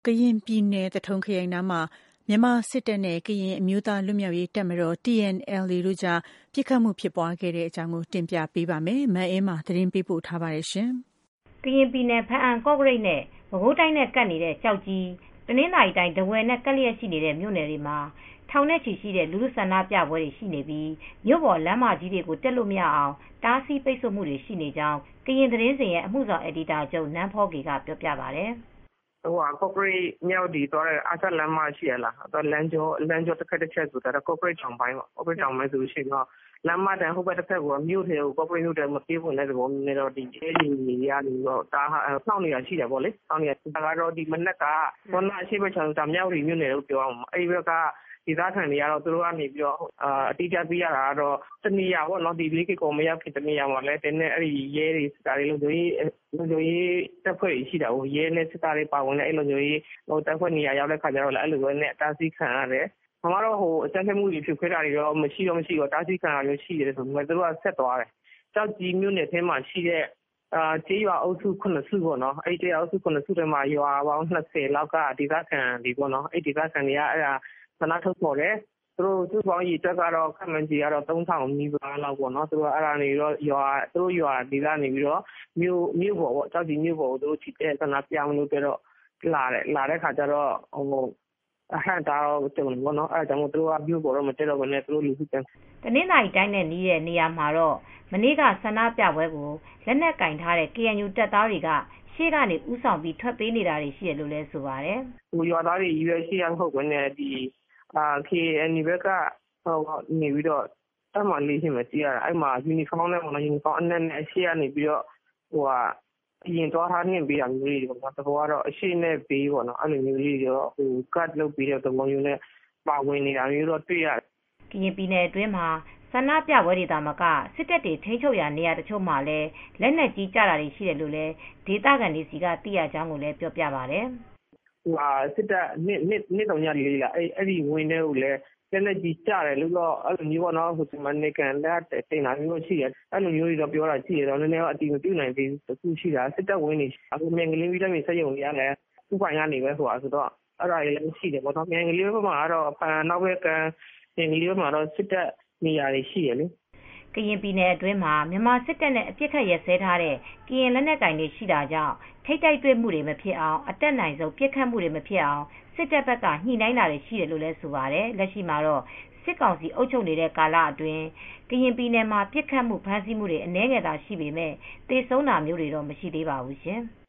ကရင်ပြည်နယ်သထုံခရိုင်နားမှာမြန်မာစစ်တပ်နဲ့ကရင်အမျိုးသားလွတ်မြောက်ရေးတပ်မတော် TNLA တို့ကြားပစ်ခတ်မှုဖြစ်ပွားခဲ့တဲ့အကြောင်းကိုတင်ပြပေးပါမယ်။မအေးမာသတင်းပေးပို့ထားပါတယ်။ကရင်ပြည်နယ်ဘားအံကော့ကရိတ်နဲ့ပဲခူးတိုင်းနဲ့ကပ်နေတဲ့ကျောက်ကြီးတနင်္သာရီတိုင်းထားဝယ်နဲ့ကပ်လျက်ရှိနေတဲ့မြို့နယ်တွေမှာထောင်နဲ့ချီရှိတဲ့လူထုဆန္ဒပြပွဲတွေရှိနေပြီးမြို့ပေါ်လမ်းမကြီးတွေကိုတက်လို့မရအောင်တားဆီးပိတ်ဆို့မှုတွေရှိနေကြောင်းကရင်သတင်းစဉ်ရဲ့အမှုဆောင်အယ်ဒီတာချုပ်နန်းဖောကေကပြောပြပါတယ်။ကော့ကရိတ်မြဝတီသွားတဲ့အာရှလမ်းမရှိရလားလမ်းကြောတဖက်တချက်ဆိုတာကော့ကရိတ်တောင်ပိုင်းပေါ့ကော့ကရိတ်တောင်ပိုင်းဆိုရင်တော့လမ်းမတန်းဟိုဘက်တစ်ဖက်ကမြို့ထဲကိုကော့ကရိတ်မြို့ထဲမပြေးဝင်တဲ့သဘောမျိုးနဲ့တော့ဒီရဲတွေကနေတော့တာနှောင့်နေတာရှိတယ်ပေါ့လေနှောင့်နေတာဒါကတော့ဒီမနက်ကဘောနာရှိဘက်ချောင်းမြဝတီမြို့နယ်လို့ပြောအောင်အဲ့ဘက်ကဒေသခံတွေကတော့သူတို့ကနေပြီးတော့အတိအကျသိရတာကတော့တနေရာပေါ့နော်ဒီလေးကေကောမရောက်ခင်တနေရာမှာလဲတင်းနဲ့အဲ့ဒီရဲတွေစတားတွေလုံခြုံရေးတပ်ဖွဲ့ရှိတာကိုရဲနဲ့စတားတွေပါဝင်တဲ့အဲ့လုံခြုံရေးတပ်ဖွဲ့နေရာရောက်တဲ့ခါကျတော့လည်းအဲ့လိုပဲနဲ့တားဆီးခံရတယ်။ဘာမှတော့အကြမ်းဖက်မှုတွေဖြစ်ခွဲတာတွေတော့မရှိတော့တားဆီးခံရမျိုးရှိတယ်ဆိုပေမဲ့သူတို့ကဆက်သွားတယ်။ကြောက်ကြီးမြို့နယ်ထဲမှာရှိတဲ့ကျေးရွာအုပ်စု9စုပေါ့နော်အဲ့ကျေးရွာအုပ်စု9စုထဲမှာရွာပေါင်း20လောက်ကဒေသခံတွေပေါ့နော်အဲ့ဒေသခံတွေကအဲ့ဒါဆန္ဒထုတ်ဖော်တယ်သူတို့စုပေါင်းရည်တက်ကတော့ခန့်မှန်းကြီးကတော့3000နီးပါးလောက်ပေါ့နော်သူတို့အဲ့ဒါနေတော့ရွာဒေသနေပြီးတော့မြို့ပေါ်ပေါ့ကြောက်ကြီးမြို့ပေါ်ကိုသူတို့ချစ်တဲ့ဆန္ဒပြမလို့တော့လာတဲ့ခါကျတော့အဟန့်တာတော့တုံပေါ့နော်အဲ့ဒါကြောင့်သူတို့ကမြို့ပေါ်တော့မတက်တော့ဘဲနဲ့သူတို့လူစုတန်းတနင်္သာရီတိုင်းနဲ့နီးတဲ့နေရာမှာတော့မနေ့ကဆန္ဒပြပွဲကိုလက်နက်ကင်ထားတဲ့ KNU တပ်သားတွေကရှေ့ကနေဥဆောင်ပြီးထွက်ပေးနေတာတွေရှိတယ်လို့လည်းဆိုပါတယ်။ရွာသားတွေရွေးရှိရမဟုတ်ဘဲနဲ့ဒီKNU ဘက်ကနေပြီးတော့တမလေးချင်းမကြည့်ရတာအဲ့မှာယူနီဖောင်းနဲ့ပေါ့နော်ယူနီဖောင်းအနက်နဲ့အရှိကနေပြီးတော့အရင်သွားထားနှင်ပေးတာမျိုးတွေပေါ့နော်တဘောကတော့အရှိနဲ့ပေးပေါ့နော်အဲ့လိုမျိုးလေးတွေတော့ကတ်လုပ်ပြီးတဲ့သဘောမျိုးနဲ့ပါဝင်နေတာမျိုးတော့တွေ့ရတယ်။ကရင်ပြည်နယ်အတွင်းမှာဆန္ဒပြပွဲတွေတာမကစစ်တပ်တွေထိန်းချုပ်ရာနေရာတချို့မှာလည်းလက်နက်ကြီးကြတာတွေရှိတယ်လို့လည်းဒေသခံတွေစီကသိရကြောင်းကိုလည်းပြောပြပါတယ်။စစ်တပ်နေ့တုန်းကလေးလားအဲ့ဒီဝင်းထဲကိုလည်းလက်နက်ကြီးကြတယ်လို့တော့အဲ့လိုမျိုးပေါ့နော်ဟိုဒီမှာနေကန်လက်တင်တာမျိုးရှိတယ်အဲ့လိုမျိုးတွေတော့ပြောတာရှိတယ်တော့နည်းနည်းတော့အတီးမပြုတ်နိုင်သေးဘူးတခုရှိတာစစ်တပ်ဝင်းနေအခုမြန်ကလေးပြီးတဲ့မြေစက်ရုံကြီးကလည်းဥပိုင်ကနေပဲဆိုတာဆိုတော့အဲ့ဒါတွေလည်းရှိတယ်ပေါ့နော်မြန်ကလေးဘက်မှာကတော့ဖန်နောက်ဘက်ကမြန်ကလေးဘက်မှာတော့စစ်တပ်နေရာတွေရှိရလေကရင်ပြည်နယ်အတွင်းမှာမြန်မာစစ်တပ်နဲ့အပြစ်ခတ်ရဲစဲထားတဲ့ကရင်လက်နက်ကိုင်တွေရှိတာကြောင့်ထိတ်တိုက်တွေ့မှုတွေမဖြစ်အောင်အတက်နိုင်ဆုံးပြစ်ခတ်မှုတွေမဖြစ်အောင်စစ်တပ်ဘက်ကညှိနှိုင်းတာတွေရှိတယ်လို့လည်းဆိုပါတယ်လက်ရှိမှာတော့စစ်ကောင်စီအုပ်ချုပ်နေတဲ့ကာလအတွင်းကရင်ပြည်နယ်မှာပြစ်ခတ်မှုဖမ်းဆီးမှုတွေအနည်းငယ်သာရှိပေမဲ့တေဆုံးတာမျိုးတွေတော့မရှိသေးပါဘူးရှင်။